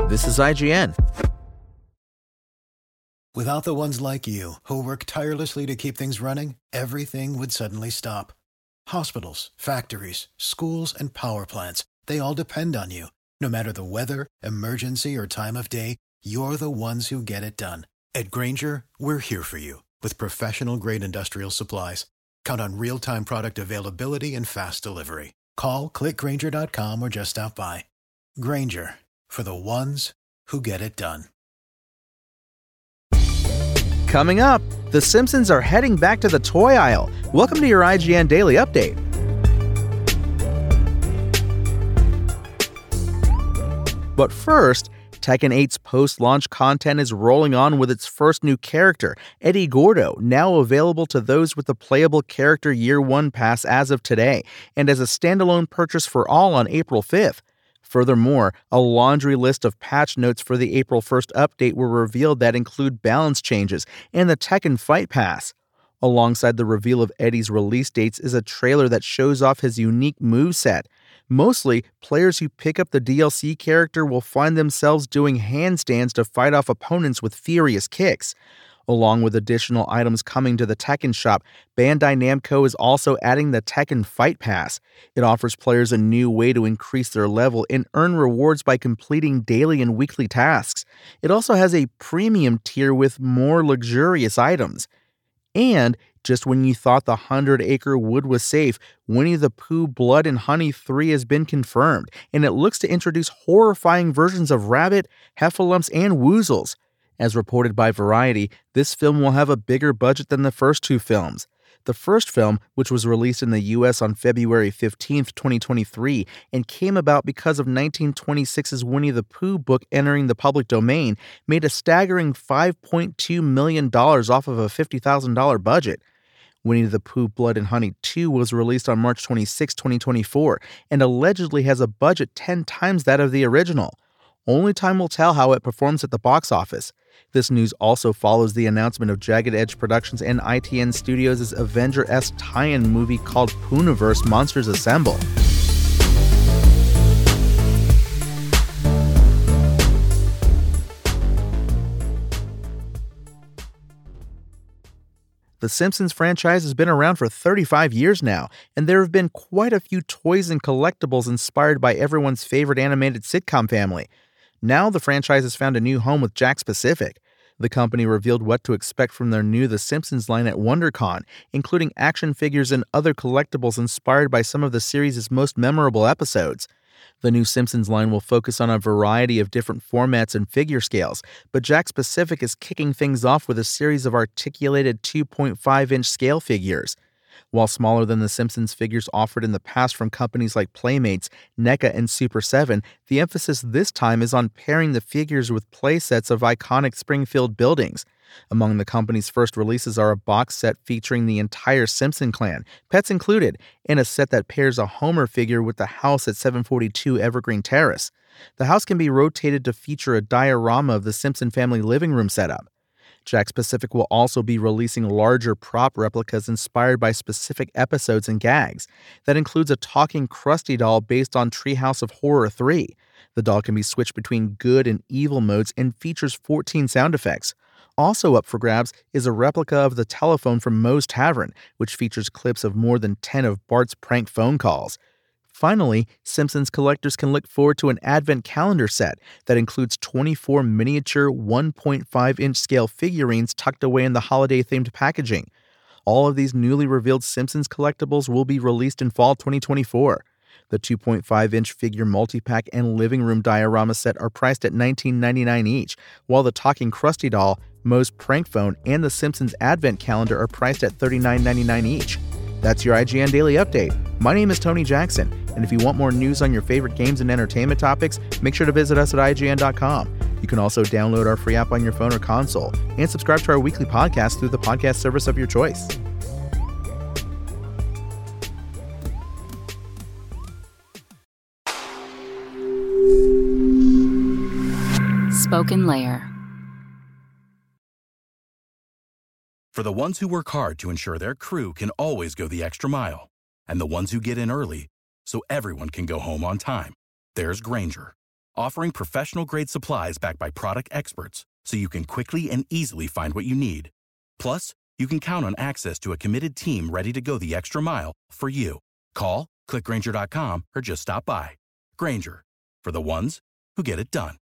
This is IGN. Without the ones like you, who work tirelessly to keep things running, everything would suddenly stop. Hospitals, factories, schools, and power plants, they all depend on you. No matter the weather, emergency, or time of day, you're the ones who get it done. At Grainger, we're here for you with professional-grade industrial supplies. Count on real-time product availability and fast delivery. Call, clickgrainger.com, or just stop by. Grainger, for the ones who get it done. Coming up, The Simpsons are heading back to the toy aisle. Welcome to your IGN Daily Update. But first, Tekken 8's post-launch content is rolling on with its first new character, Eddie Gordo, now available to those with the Playable Character Year 1 Pass as of today, and as a standalone purchase for all on April 5th. Furthermore, a laundry list of patch notes for the April 1st update were revealed that include balance changes and the Tekken Fight Pass. Alongside the reveal of Eddie's release dates is a trailer that shows off his unique moveset. Mostly, players who pick up the DLC character will find themselves doing handstands to fight off opponents with furious kicks. Along with additional items coming to the Tekken shop, Bandai Namco is also adding the Tekken Fight Pass. It offers players a new way to increase their level and earn rewards by completing daily and weekly tasks. It also has a premium tier with more luxurious items. And just when you thought the 100-acre wood was safe, Winnie the Pooh Blood and Honey 3 has been confirmed, and it looks to introduce horrifying versions of Rabbit, Heffalumps, and Woozles. As reported by Variety, this film will have a bigger budget than the first two films. The first film, which was released in the US on February 15, 2023, and came about because of 1926's Winnie the Pooh book entering the public domain, made a staggering $5.2 million off of a $50,000 budget. Winnie the Pooh Blood and Honey 2 was released on March 26, 2024, and allegedly has a budget 10 times that of the original. Only time will tell how it performs at the box office. This news also follows the announcement of Jagged Edge Productions and ITN Studios' Avenger-esque tie-in movie called Pooniverse Monsters Assemble. The Simpsons franchise has been around for 35 years now, and there have been quite a few toys and collectibles inspired by everyone's favorite animated sitcom family. Now the franchise has found a new home with Jakks Pacific. The company revealed what to expect from their new The Simpsons line at WonderCon, including action figures and other collectibles inspired by some of the series' most memorable episodes. The new Simpsons line will focus on a variety of different formats and figure scales, but Jakks Pacific is kicking things off with a series of articulated 2.5-inch scale figures. While smaller than the Simpsons figures offered in the past from companies like Playmates, NECA, and Super 7, the emphasis this time is on pairing the figures with playsets of iconic Springfield buildings. Among the company's first releases are a box set featuring the entire Simpson clan, pets included, and a set that pairs a Homer figure with the house at 742 Evergreen Terrace. The house can be rotated to feature a diorama of the Simpson family living room setup. Jakks Pacific will also be releasing larger prop replicas inspired by specific episodes and gags. That includes a talking Krusty doll based on Treehouse of Horror 3. The doll can be switched between good and evil modes and features 14 sound effects. Also up for grabs is a replica of the telephone from Moe's Tavern, which features clips of more than 10 of Bart's prank phone calls. Finally, Simpsons collectors can look forward to an advent calendar set that includes 24 miniature 1.5-inch scale figurines tucked away in the holiday-themed packaging. All of these newly revealed Simpsons collectibles will be released in fall 2024. The 2.5-inch figure multi-pack and living room diorama set are priced at $19.99 each, while the talking Krusty doll, Moe's prank phone, and the Simpsons advent calendar are priced at $39.99 each. That's your IGN Daily Update. My name is Tony Jackson, and if you want more news on your favorite games and entertainment topics, make sure to visit us at IGN.com. You can also download our free app on your phone or console, and subscribe to our weekly podcast through the podcast service of your choice. Spoken Layer. For the ones who work hard to ensure their crew can always go the extra mile, and the ones who get in early so everyone can go home on time, there's Grainger, offering professional-grade supplies backed by product experts so you can quickly and easily find what you need. Plus, you can count on access to a committed team ready to go the extra mile for you. Call, click Grainger.com, or just stop by. Grainger, for the ones who get it done.